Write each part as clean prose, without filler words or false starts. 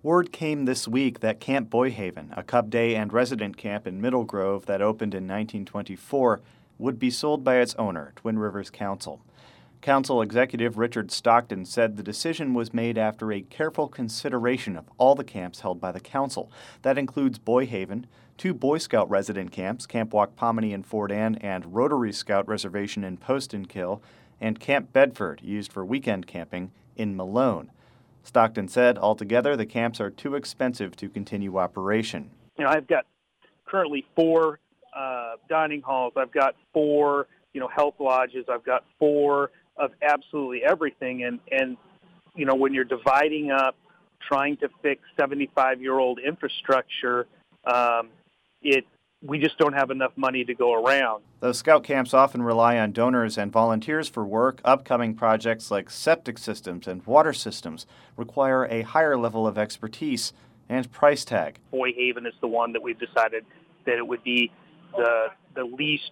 Word came this week that Camp Boyhaven, a Cub Day and resident camp in Middle Grove that opened in 1924, would be sold by its owner, Twin Rivers Council. Council Executive Richard Stockton said the decision was made after a careful consideration of all the camps held by the council. That includes Boyhaven, 2 Boy Scout resident camps, Camp Waakpamani in Fort Anne and Rotary Scout Reservation in Post-and-Kill, and Camp Bedford, used for weekend camping, in Malone. Stockton said altogether the camps are too expensive to continue operation. I've got currently 4 dining halls. I've got 4, health lodges. I've got 4 of absolutely everything. And when you're dividing up, trying to fix 75-year-old infrastructure, we just don't have enough money to go around. Those scout camps often rely on donors and volunteers for work. Upcoming projects like septic systems and water systems require a higher level of expertise and price tag. Boyhaven is the one that we've decided that it would be the least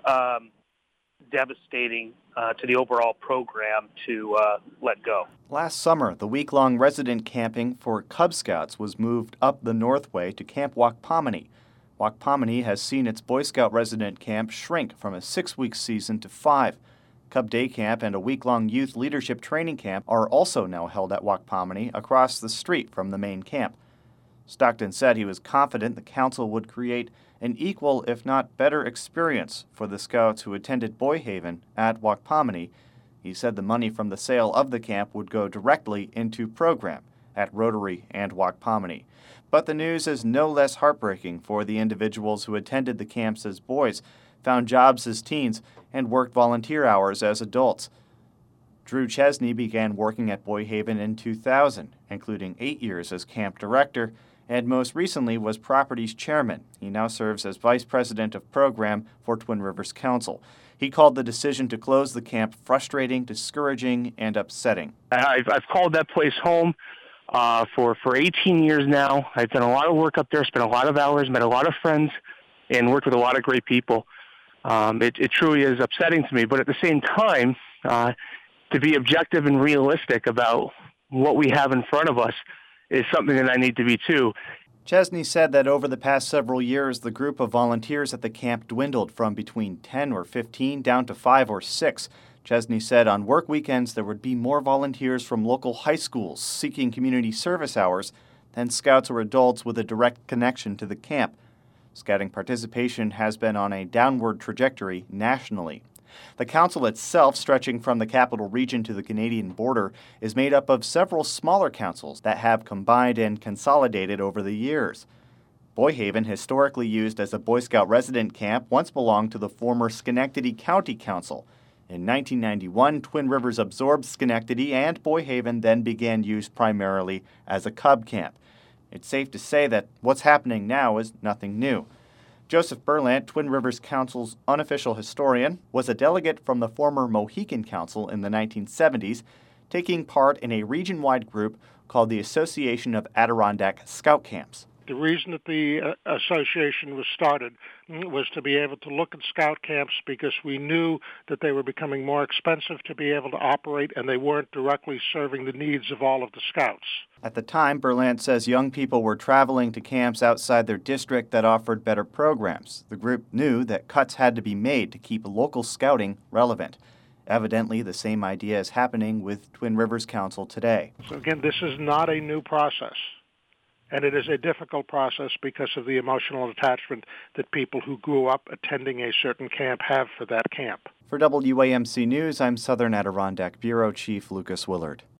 devastating to the overall program to let go. Last summer, the week-long resident camping for Cub Scouts was moved up the Northway to Camp Waakpamani. Waakpamani has seen its Boy Scout resident camp shrink from a 6-week season to 5. Cub Day Camp and a week-long youth leadership training camp are also now held at Waakpamani across the street from the main camp. Stockton said he was confident the council would create an equal, if not better, experience for the scouts who attended Boyhaven at Waakpamani. He said the money from the sale of the camp would go directly into program at Rotary and Waakpamani. But the news is no less heartbreaking for the individuals who attended the camps as boys, found jobs as teens, and worked volunteer hours as adults. Drew Chesney began working at Boyhaven in 2000, including 8 years as camp director, and most recently was properties chairman. He now serves as vice president of program for Twin Rivers Council. He called the decision to close the camp frustrating, discouraging, and upsetting. I've called that place home for 18 years now. I've done a lot of work up there, spent a lot of hours, met a lot of friends, and worked with a lot of great people. It truly is upsetting to me, but at the same time, to be objective and realistic about what we have in front of us is something that I need to be too. Chesney said that over the past several years, the group of volunteers at the camp dwindled from between 10 or 15 down to 5 or 6. Chesney said on work weekends there would be more volunteers from local high schools seeking community service hours than scouts or adults with a direct connection to the camp. Scouting participation has been on a downward trajectory nationally. The council itself, stretching from the capital region to the Canadian border, is made up of several smaller councils that have combined and consolidated over the years. Boyhaven, historically used as a Boy Scout resident camp, once belonged to the former Schenectady County Council. In 1991, Twin Rivers absorbed Schenectady, and Boyhaven then began use primarily as a Cub camp. It's safe to say that what's happening now is nothing new. Joseph Berlant, Twin Rivers Council's unofficial historian, was a delegate from the former Mohican Council in the 1970s, taking part in a region-wide group called the Association of Adirondack Scout Camps. The reason that the association was started was to be able to look at scout camps because we knew that they were becoming more expensive to be able to operate and they weren't directly serving the needs of all of the scouts. At the time, Berlant says young people were traveling to camps outside their district that offered better programs. The group knew that cuts had to be made to keep local scouting relevant. Evidently, the same idea is happening with Twin Rivers Council today. So again, this is not a new process. And it is a difficult process because of the emotional attachment that people who grew up attending a certain camp have for that camp. For WAMC News, I'm Southern Adirondack Bureau Chief Lucas Willard.